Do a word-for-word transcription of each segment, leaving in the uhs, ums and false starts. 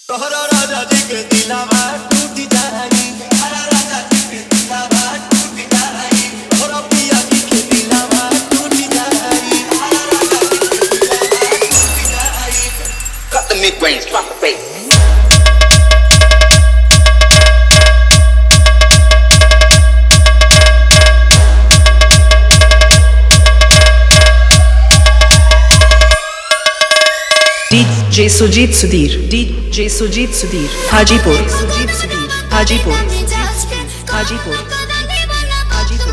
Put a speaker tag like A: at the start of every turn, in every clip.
A: तोहरा राजा जी के दिलावा टूट जाई, तोहरा राजा जी के दिलावा टूट जाई, तोहरा पिया जी के दिलावा टूट जाई, तोहरा राजा जी के दिलावा टूट जाई।
B: Cut the mid-range, drop the bass.
C: D J Sujit Sudhir, D J Sujit Sudhir, Hajipur, Sujit Sudhir, Hajipur, Hajipur, Hajipur.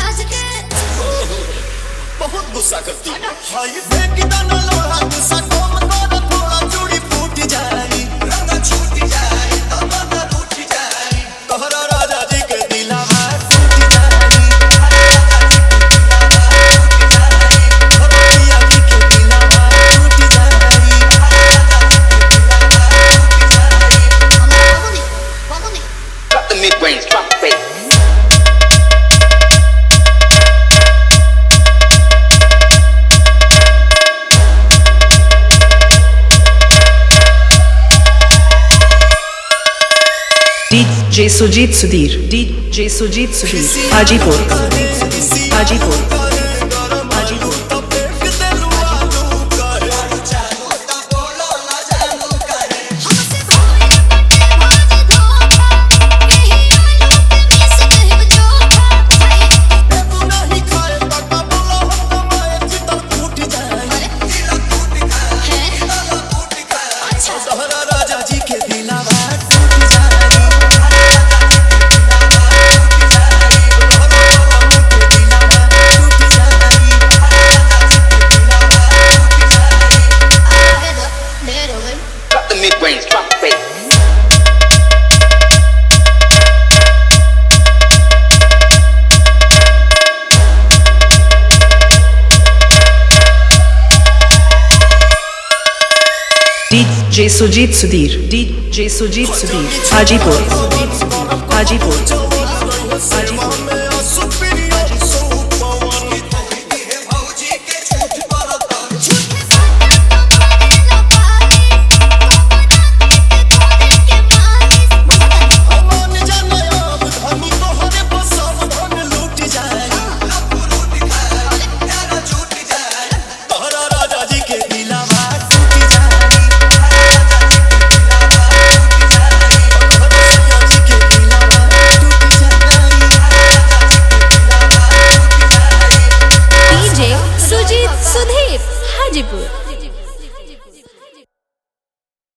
A: बहुत गुस्सा करती है हाय फेंक दाना लोहा गुस्सा कम कर थोड़ा चूड़ी फूट जाई, रंग छूट जाई, तमन्ना रूठ जाई, तोहरा राजा जी के दिलावा टूट जाई, तोहरा राजा जी के दिलावा टूट जाई, तोहरा पिया जी के दिलावा टूट जाई, तोहरा राजा जी के दिलावा टूट जाई।
B: Cut the mid-range, drop the bass.
C: D J Sujit Sudhir, D J Sujit Sudhir, Hajipur, Hajipur, Hajipur.
A: तोहरा राजा जी के दिलावा टूट जाई,
B: Cut the mid-range, drop the bass.
C: D J Sujit Sudhir, D J Sujit Sudhir, Hajipur, Hajipur, Hajipur.